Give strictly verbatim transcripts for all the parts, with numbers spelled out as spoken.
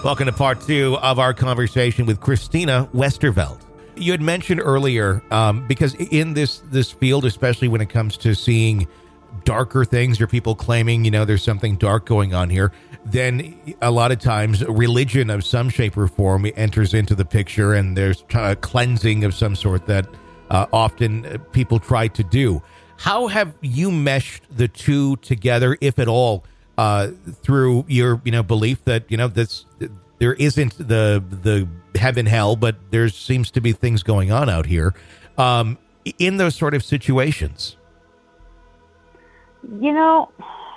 Welcome to part two of our conversation with Christina Westerveld. You had mentioned earlier, um, because in this this field, especially when it comes to seeing darker things or people claiming, you know, there's something dark going on here, then a lot of times religion of some shape or form enters into the picture, and there's a cleansing of some sort that uh, often people try to do. How have you meshed the two together, if at all, uh, through your, you know, belief that, you know, this there isn't the the heaven hell, but there seems to be things going on out here um, in those sort of situations? You know,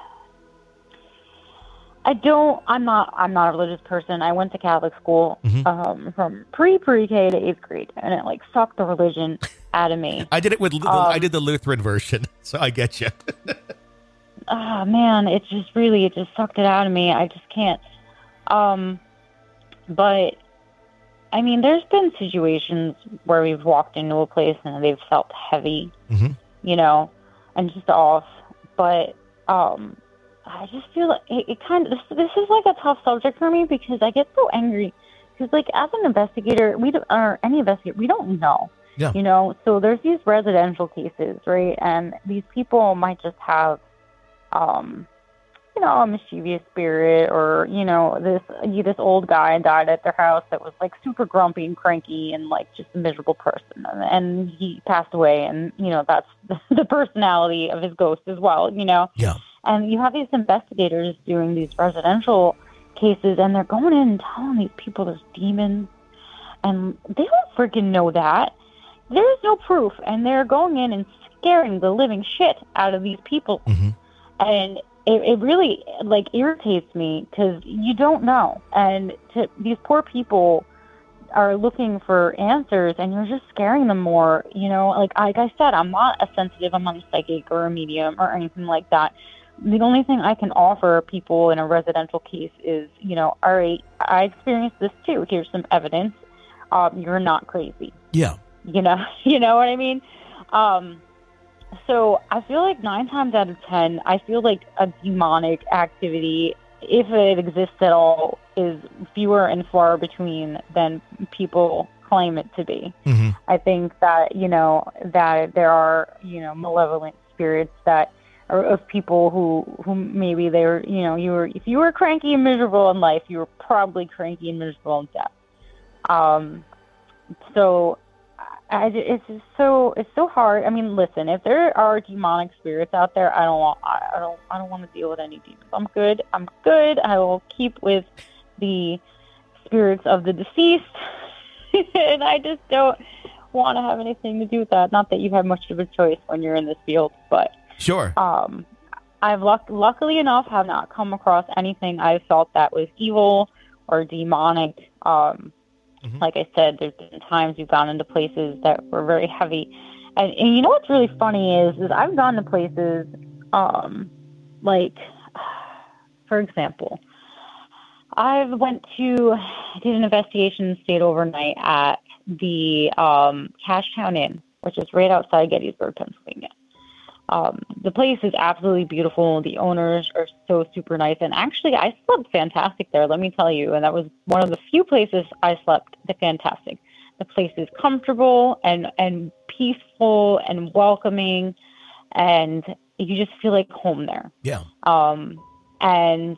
I don't. I'm not. I'm not a religious person. I went to Catholic school mm-hmm. um, from pre pre K to eighth grade, and it like sucked the religion out of me. I did it with. Um, I did the Lutheran version, so I get you. Oh man, it just really it just sucked it out of me. I just can't. Um, but I mean, there's been situations where we've walked into a place and they've felt heavy, mm-hmm. you know, and just off. But um, I just feel like it, it kind of this, this is like a tough subject for me because I get so angry because, like, as an investigator, we don't, or any investigator, we don't know, yeah. you know. So there's these residential cases, right? And these people might just have, um, you know, a mischievous spirit, or you know, this this old guy died at their house that was like super grumpy and cranky and like just a miserable person, and, and he passed away, and you know that's the, the personality of his ghost as well, you know. Yeah. And you have these investigators doing these residential cases, and they're going in and telling these people there's demons, and they don't freaking know that. There is no proof, and they're going in and scaring the living shit out of these people, mm-hmm. and It, it really, like, irritates me because you don't know. And to, these poor people are looking for answers, and you're just scaring them more. You know, like, like I said, I'm not a sensitive, I'm not a psychic or a medium or anything like that. The only thing I can offer people in a residential case is, you know, all right, I experienced this too. Here's some evidence. Um, you're not crazy. Yeah. You know, you know what I mean? Um, So I feel like nine times out of ten, I feel like a demonic activity, if it exists at all, is fewer and far between than people claim it to be. Mm-hmm. I think that, you know, that there are, you know, malevolent spirits that are of people who, who maybe they were, you know, you were, if you were cranky and miserable in life, you were probably cranky and miserable in death. Um, so I, it's just so it's so hard. I mean, listen, if there are demonic spirits out there, I don't want I don't I don't want to deal with any demons. I'm good. I'm good. I will keep with the spirits of the deceased, and I just don't want to have anything to do with that. Not that you have much of a choice when you're in this field, but sure. Um, I've luck- luckily enough have not come across anything I felt that was evil or demonic. Um. Mm-hmm. Like I said, there's been times we've gone into places that were very heavy. And, and you know what's really funny is, is I've gone to places, um, like, for example, I went to, I did an investigation and stayed overnight at the um, Cashtown Inn, which is right outside Gettysburg, Pennsylvania. Um, the place is absolutely beautiful. The owners are so super nice. And actually, I slept fantastic there, let me tell you. And that was one of the few places I slept fantastic. The place is comfortable and, and peaceful and welcoming. And you just feel like home there. Yeah. Um, and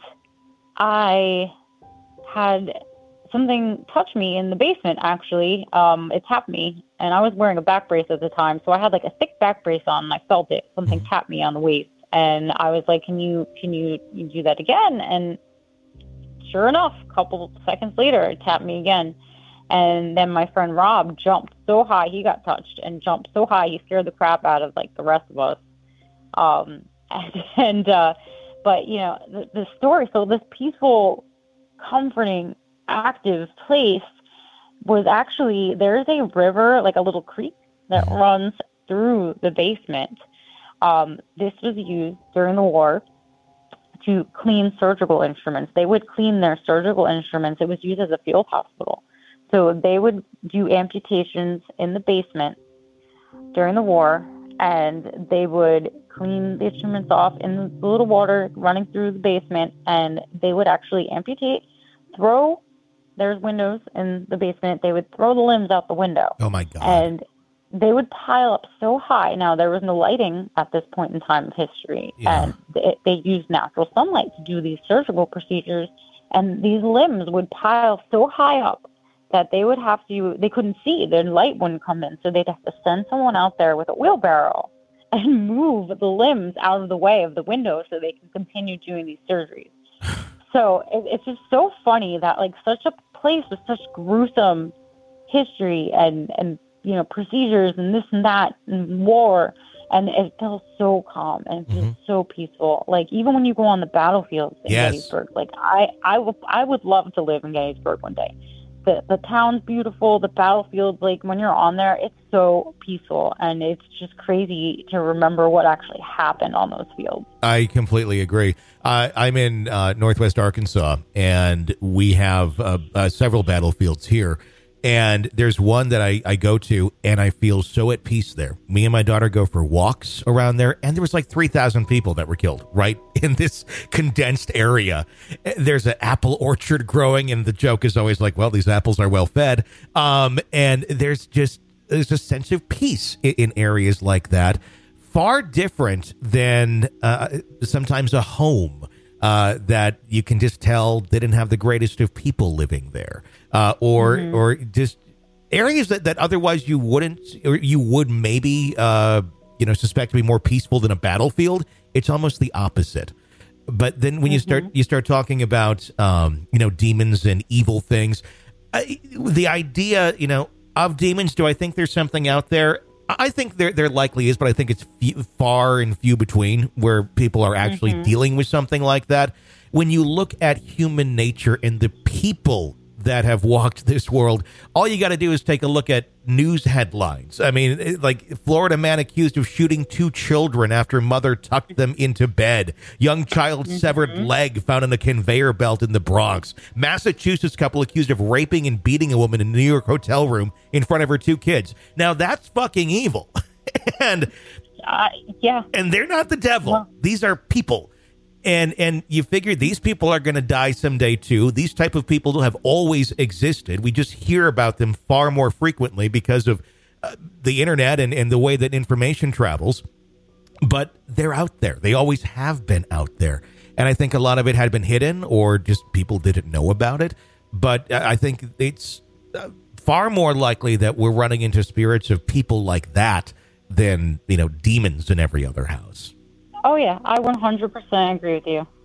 I had something touch me in the basement, actually. Um, it tapped me, and I was wearing a back brace at the time, so I had like a thick back brace on, and I felt it. Something mm-hmm. tapped me on the waist, and I was like, can you can you, you do that again? And sure enough, a couple seconds later, it tapped me again. And then my friend Rob jumped so high, he got touched, and jumped so high, he scared the crap out of like the rest of us. Um, and, and uh, but, you know, the, the story, so this peaceful, comforting, active place was actually, there's a river, like a little creek that runs through the basement. Um, this was used during the war to clean surgical instruments. They would clean their surgical instruments. It was used as a field hospital. So they would do amputations in the basement during the war, and they would clean the instruments off in the little water running through the basement, and they would actually amputate, throw there's windows in the basement. They would throw the limbs out the window. Oh my God. And they would pile up so high. Now, there was no lighting at this point in time of history. Yeah. And they, they used natural sunlight to do these surgical procedures. And these limbs would pile so high up that they would have to, they couldn't see. Their light wouldn't come in. So they'd have to send someone out there with a wheelbarrow and move the limbs out of the way of the window so they can continue doing these surgeries. So it, it's just so funny that, like, such a place with such gruesome history and, and, you know, procedures and this and that and war, and it feels so calm and it's Mm-hmm. just so peaceful. Like, even when you go on the battlefields in Yes. Gettysburg, like, I, I, would, I would love to live in Gettysburg one day. The, the town's beautiful, the battlefields, like, when you're on there, it's so peaceful, and it's just crazy to remember what actually happened on those fields. I completely agree. Uh, I'm in uh, Northwest Arkansas, and we have uh, uh, several battlefields here. And there's one that I, I go to, and I feel so at peace there. Me and my daughter go for walks around there, and there was like three thousand people that were killed right in this condensed area. There's an apple orchard growing, and the joke is always like, well, these apples are well fed. Um, and there's just there's a sense of peace in, in areas like that. Far different than uh, sometimes a home uh, that you can just tell didn't have the greatest of people living there, uh, or mm-hmm. or just areas that, that otherwise you wouldn't, or you would maybe uh, you know suspect to be more peaceful than a battlefield. It's almost the opposite. But then when mm-hmm. you start you start talking about um, you know demons and evil things, uh, the idea you know of demons. Do I think there's something out there? I think there there likely is, but I think it's few, far and few between where people are actually mm-hmm. dealing with something like that. When you look at human nature and the people that have walked this world, all you got to do is take a look at news headlines. I mean, it, like Florida man accused of shooting two children after mother tucked them into bed. Young child mm-hmm. severed leg found in a conveyor belt in the Bronx. Massachusetts couple accused of raping and beating a woman in a New York hotel room in front of her two kids. Now that's fucking evil. and uh, yeah, and they're not the devil. Well, These are people. And and you figure these people are going to die someday, too. These type of people have always existed. We just hear about them far more frequently because of uh, the internet and, and the way that information travels. But they're out there. They always have been out there. And I think a lot of it had been hidden or just people didn't know about it. But I think it's uh, far more likely that we're running into spirits of people like that than, you know, demons in every other house. Oh, yeah. I one hundred percent agree with you.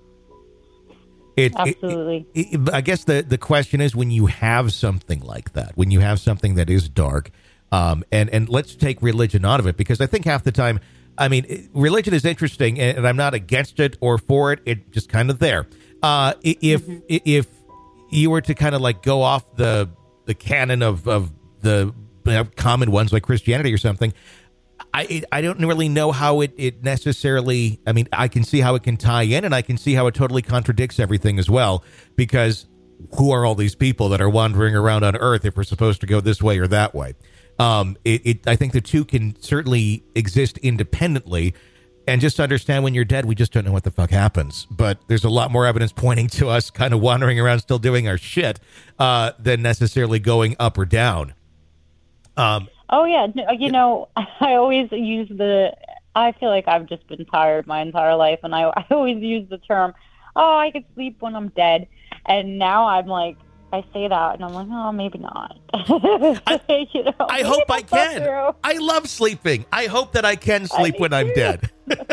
It, Absolutely. It, it, I guess the, the question is when you have something like that, when you have something that is dark, um, and, and let's take religion out of it, because I think half the time, I mean, religion is interesting, and, and I'm not against it or for it. It's just kind of there. Uh, if mm-hmm. if you were to kind of like go off the the canon of, of the you know, common ones like Christianity or something, I I don't really know how it, it necessarily, I mean, I can see how it can tie in, and I can see how it totally contradicts everything as well, because who are all these people that are wandering around on Earth if we're supposed to go this way or that way? Um, it, it I think the two can certainly exist independently, and just understand when you're dead, we just don't know what the fuck happens. But there's a lot more evidence pointing to us kind of wandering around still doing our shit uh, than necessarily going up or down. Um Oh, yeah. You know, I always use the, I feel like I've just been tired my entire life. And I, I always use the term, oh, I could sleep when I'm dead. And now I'm like, I say that and I'm like, oh, maybe not. I, you know, I hope I can. I love sleeping. I hope that I can sleep when too. I'm dead.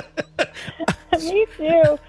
Me too.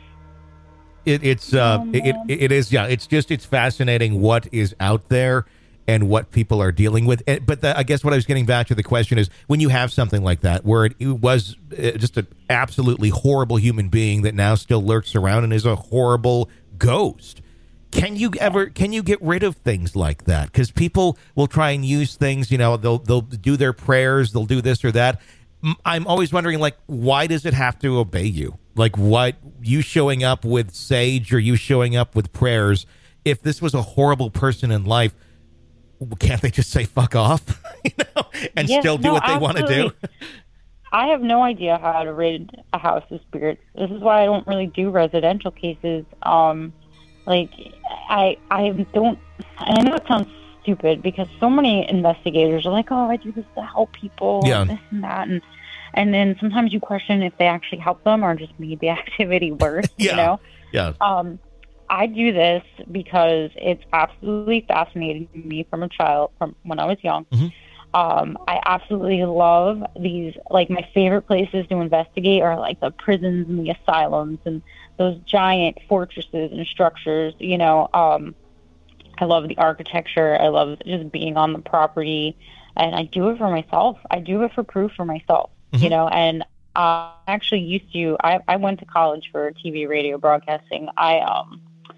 It, it's, uh, oh, it, it, it is, yeah, it's just, it's fascinating what is out there and what people are dealing with. But the, I guess what I was getting back to the question is when you have something like that, where it, it was just an absolutely horrible human being that now still lurks around and is a horrible ghost. Can you ever, can you get rid of things like that? Because people will try and use things, you know, they'll, they'll do their prayers, they'll do this or that. I'm always wondering, like, why does it have to obey you? Like, what, you showing up with sage or you showing up with prayers, if this was a horrible person in life, can't they just say fuck off, you know, and yes, still do no, what they want to do? I have no idea how to rid a house of spirits. This is why I don't really do residential cases. Um, Like, I I don't, and I know it sounds stupid because so many investigators are like, oh, I do this to help people, Yeah. and this and that, and and then sometimes you question if they actually help them or just made the activity worse. Yeah. You know. Yeah. Um, I do this because it's absolutely fascinating to me from a child, from when I was young. Mm-hmm. Um, I absolutely love these, like my favorite places to investigate are like the prisons and the asylums and those giant fortresses and structures, you know. Um, I love the architecture. I love just being on the property, and I do it for myself. I do it for proof for myself, Mm-hmm. you know, and I actually used to, I, I went to college for T V, radio, broadcasting. I, um,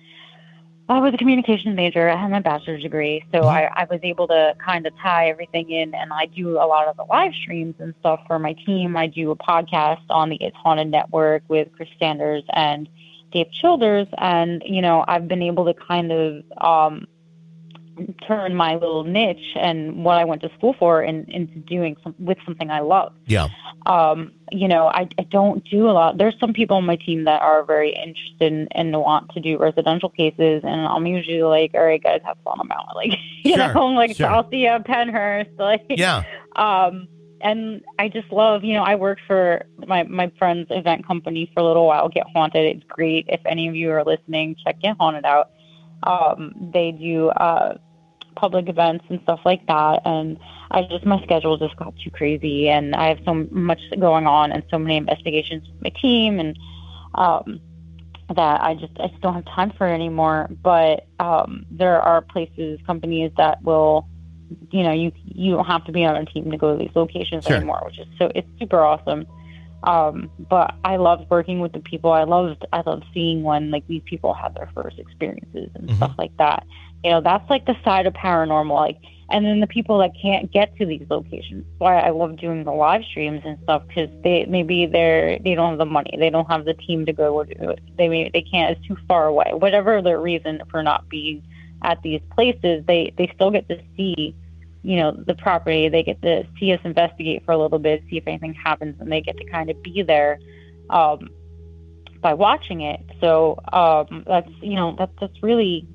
I was a communications major. I had my bachelor's degree, so Mm-hmm. I, I was able to kind of tie everything in, and I do a lot of the live streams and stuff for my team. I do a podcast on the It's Haunted Network with Chris Sanders and Dave Childers, and, you know, I've been able to kind of um, turn my little niche and what I went to school for in, into doing some, with something I love. Yeah. Um, you know, I, I don't do a lot. There's some people on my team that are very interested in, and want to do residential cases, and I'm usually like, all right, guys, have fun. I'm out. Like, you Sure, know, I'm like, sure. I'll see you at Penhurst. Like, Yeah. um, and I just love, you know, I worked for my, my friend's event company for a little while, Get Haunted. It's great. If any of you are listening, check Get Haunted out. Um, they do, uh, public events and stuff like that, and I just, my schedule just got too crazy, and I have so much going on and so many investigations with my team, and um that I just I just don't have time for it anymore. But um there are places, companies that will, you know, you you don't have to be on a team to go to these locations Sure. anymore, which is so, it's super awesome. Um, but I love working with the people. I loved, I love seeing when like these people have their first experiences and Mhm. stuff like that. You know, that's like the side of paranormal, like, and then the people that can't get to these locations. That's why I love doing the live streams and stuff, because they, maybe they're, they don't have the money. They don't have the team to go do it. They may, they can't, it's too far away. Whatever their reason for not being at these places, they, they still get to see, you know, the property. They get to see us investigate for a little bit, see if anything happens, and they get to kind of be there um, by watching it. So um, that's, you know, that's, that's really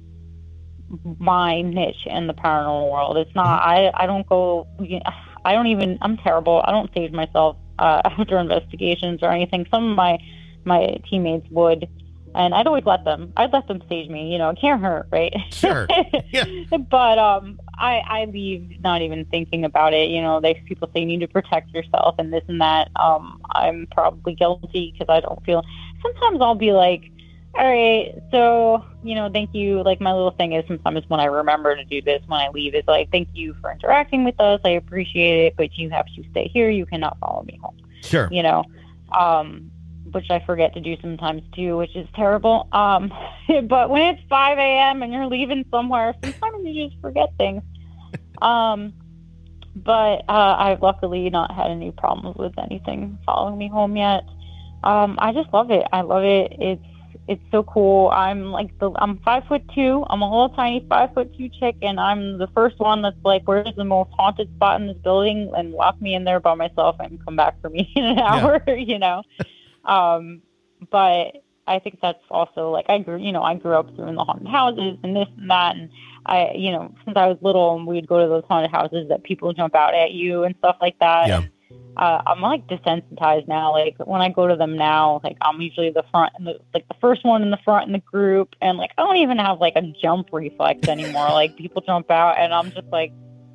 my niche in the paranormal world. It's not, I, I don't go, I don't even, I'm terrible. I don't stage myself uh, after investigations or anything. Some of my, my teammates would, and I'd always let them, I'd let them stage me, you know, it can't hurt, right? Sure. Yeah. But um, I, I leave not even thinking about it. You know, they, people say you need to protect yourself and this and that. Um, I'm probably guilty because I don't feel, sometimes I'll be like, all right, so, you know, thank you. Like, my little thing is sometimes when I remember to do this, when I leave, it's like, thank you for interacting with us. I appreciate it, but you have to stay here. You cannot follow me home. Sure. You know, um, which I forget to do sometimes too, which is terrible. Um, but when it's five a.m. and you're leaving somewhere, sometimes you just forget things. Um, but uh, I've luckily not had any problems with anything following me home yet. Um, I just love it. I love it. It's it's so cool. I'm like the I'm five foot two. I'm a little tiny five foot two chick, and I'm the first one that's like, where's the most haunted spot in this building, and lock me in there by myself and come back for me in an hour. Yeah. You know. Um, but I think that's also like, I grew, you know, I grew up doing the haunted houses and this and that. And I, you know, since I was little, and we'd go to those haunted houses that people jump out at you and stuff like that. Yeah. And, uh, I'm like desensitized now. Like when I go to them now, like I'm usually the front and the, like the first one in the front in the group. And like, I don't even have like a jump reflex anymore. Like people jump out and I'm just like,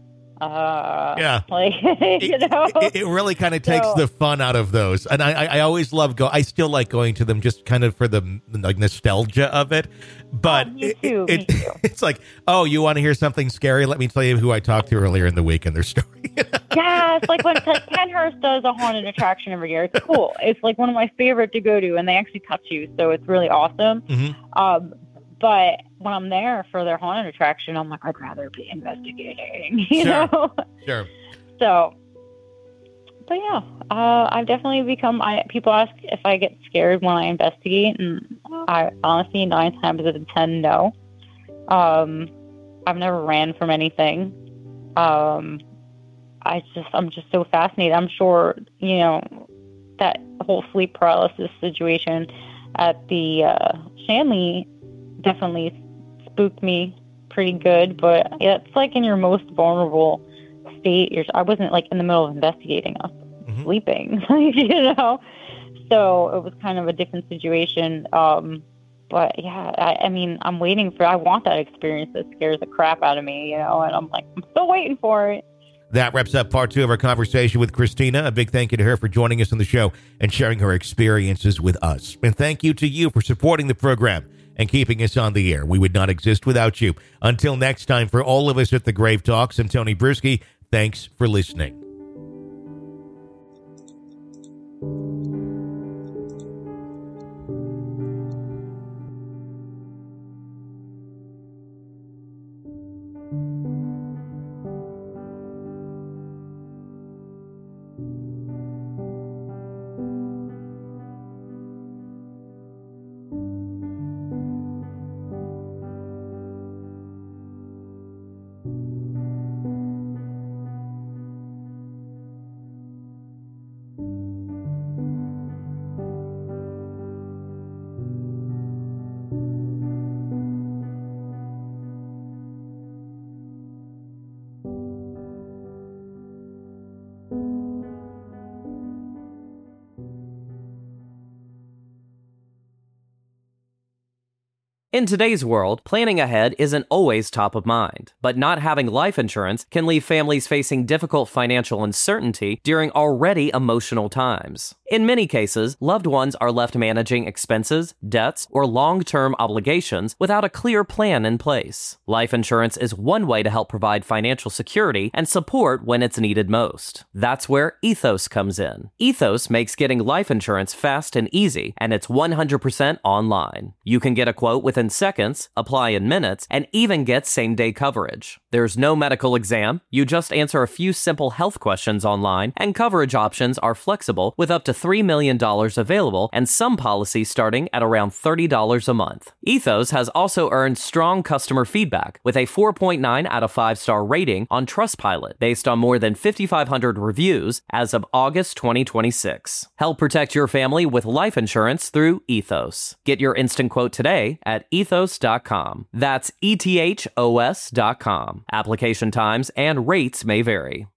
uh yeah like you know it, it really kind of takes so, the fun out of those, and I, I I always love go I still like going to them just kind of for the like nostalgia of it, but oh, me too, it, me it, too. It's like, oh, you want to hear something scary? Let me tell you who I talked to earlier in the week and their story. Yeah, it's like when Penhurst does a haunted attraction every year. It's cool. It's like one of my favorite to go to, and they actually touch you, so it's really awesome. Mm-hmm. Um, but when I'm there for their haunted attraction, I'm like, I'd rather be investigating, you Sure. know? Sure. So, but yeah, uh, I've definitely become, I, people ask if I get scared when I investigate, and I honestly, nine times out of ten, no. Um, I've never ran from anything. Um, I just, I'm just so fascinated. I'm sure, you know, that whole sleep paralysis situation at the uh, Shanley, definitely spooked me pretty good. But yeah, it's like in your most vulnerable state. You're, I wasn't like in the middle of investigating. I was mm-hmm. sleeping, you know? So it was kind of a different situation. Um, but yeah, I, I mean, I'm waiting for, I want that experience that scares the crap out of me, you know? And I'm like, I'm still waiting for it. That wraps up part two of our conversation with Christina. A big thank you to her for joining us on the show and sharing her experiences with us. And thank you to you for supporting the program and keeping us on the air. We would not exist without you. Until next time, for all of us at the Grave Talks, I'm Tony Bruschi. Thanks for listening. In today's world, planning ahead isn't always top of mind, but not having life insurance can leave families facing difficult financial uncertainty during already emotional times. In many cases, loved ones are left managing expenses, debts, or long-term obligations without a clear plan in place. Life insurance is one way to help provide financial security and support when it's needed most. That's where Ethos comes in. Ethos makes getting life insurance fast and easy, and it's one hundred percent online. You can get a quote within seconds, apply in minutes, and even get same-day coverage. There's no medical exam. You just answer a few simple health questions online, and coverage options are flexible with up to three million dollars available and some policies starting at around thirty dollars a month. Ethos has also earned strong customer feedback with a four point nine out of five star rating on Trustpilot based on more than fifty-five hundred reviews as of August twenty twenty-six. Help protect your family with life insurance through Ethos. Get your instant quote today at ethos dot com. That's E T H O S dot com. Application times and rates may vary.